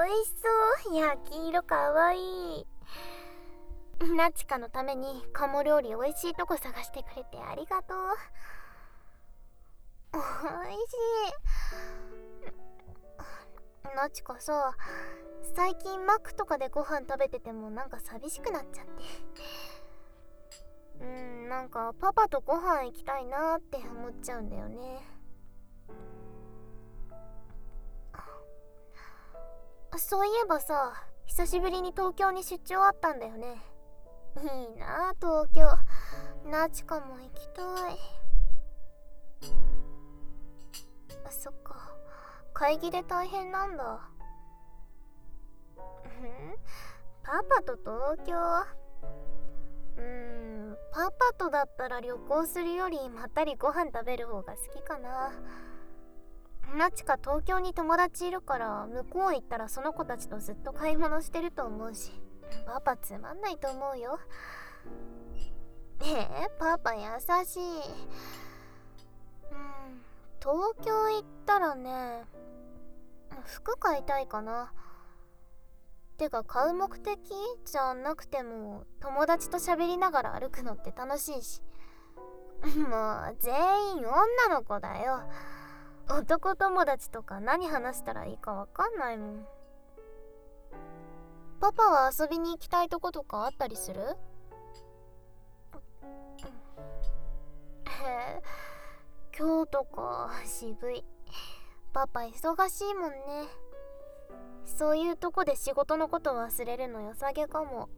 味しそう。焼き色かわいい。ナチカのために鴨料理美味しいとこ探してくれてありがとう。美味しい。ナチカさ、最近マックとかでご飯食べててもなんか寂しくなっちゃって。なんかパパとご飯行きたいなって思っちゃうんだよね。そういえばさ、久しぶりに東京に出張あったんだよね。いいなあ、東京。ナチカも行きたい。そっか、会議で大変なんだ。パパと東京。パパとだったら旅行するよりまったりご飯食べる方が好きかな。ナチカ東京に友達いるから向こう行ったらその子たちとずっと買い物してると思うし、パパつまんないと思うよ。パパ優しい。東京行ったらね、服買いたいかな。てか買う目的じゃなくても友達と喋りながら歩くのって楽しいし。もう全員女の子だよ。男友達とか何話したらいいかわかんないもん。パパは遊びに行きたいとことかあったりする？京都か、渋い。パパ忙しいもんね。そういうとこで仕事のこと忘れるの良さげかも。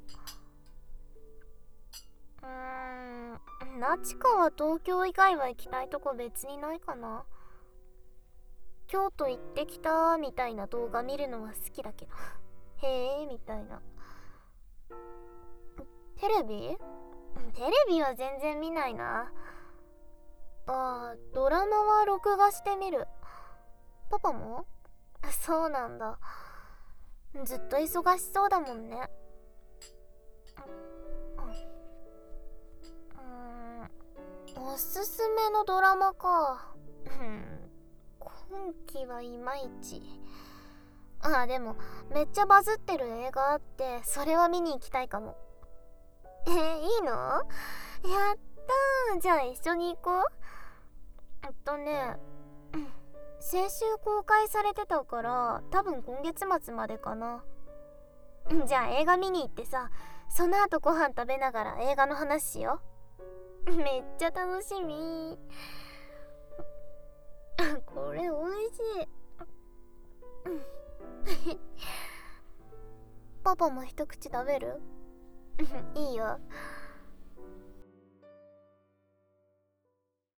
ナチカは東京以外は行きたいとこ別にないかな。京都行ってきたみたいな動画見るのは好きだけどへえみたいな。テレビは全然見ないな。ドラマは録画してみる。パパも？そうなんだ。ずっと忙しそうだもんね。おすすめのドラマか。今期はいまいち。でもめっちゃバズってる映画あってそれは見に行きたいかも。いいの？やったー。じゃあ一緒に行こう。先週公開されてたから多分今月末までかな。じゃあ映画見に行ってさ、その後ご飯食べながら映画の話しよう。めっちゃ楽しみ。これおいしい。パパも一口食べる？いいよ。